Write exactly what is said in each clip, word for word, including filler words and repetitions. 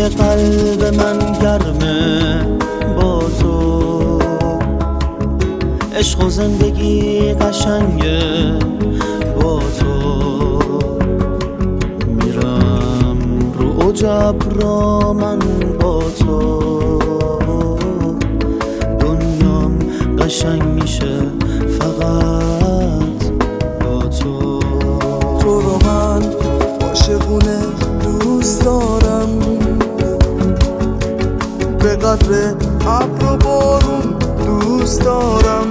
قلب من گرمه با تو، عشق و زندگی قشنگه با تو. میرم رو عجب را من با تو، دنیام قشنگ میشه فقط با تو. تو رو من عاشقونه دوست دارم، به قدر ابر و بارون دوست دارم،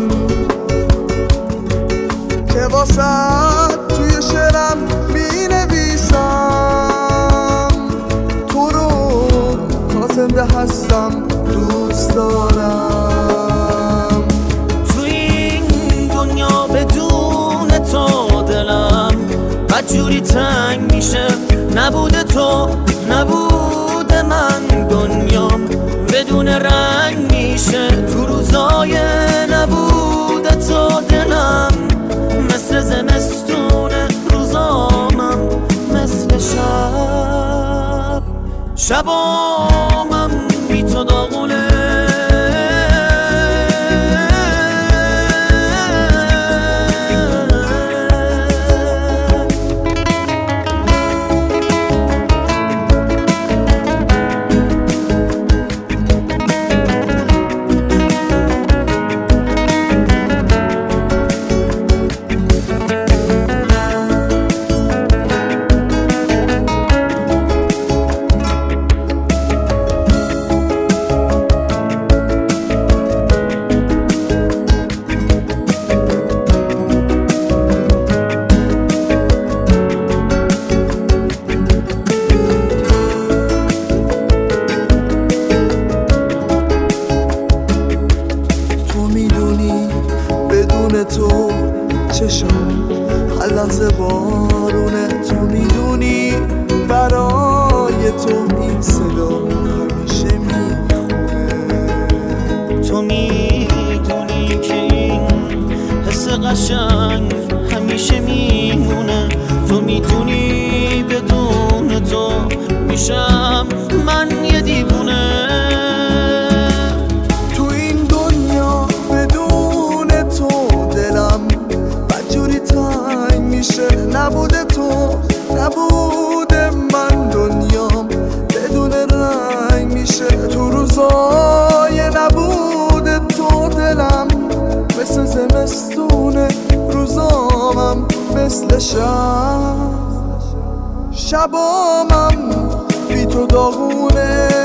که واسه توی شعرم می نویسم. تو رو تا زنده هستم دوست دارم. تو این دنیا بدون تو دلم بدجوری تنگ میشه، نبوده تو نبوده من، دنیام بدون رنگ میشه. تو روزای نبوده تو دلم مثل زمستونه، روزامم مثل شب، شبامم بی تو داغونه. تو چشم هر لحظه بارونه، تو میدونی برای تو این صدا همیشه میخونه. تو میدونی که این حس قشنگ همیشه میمونه. تو میدونی بدون تو میشم من یه دیوونه. نبوده تو نبوده من، دنیام بدون رنگ میشه. تو روزای نبوده تو دلم مثل زمستونه، روزامم مثل شب، شبامم بی تو داغونه.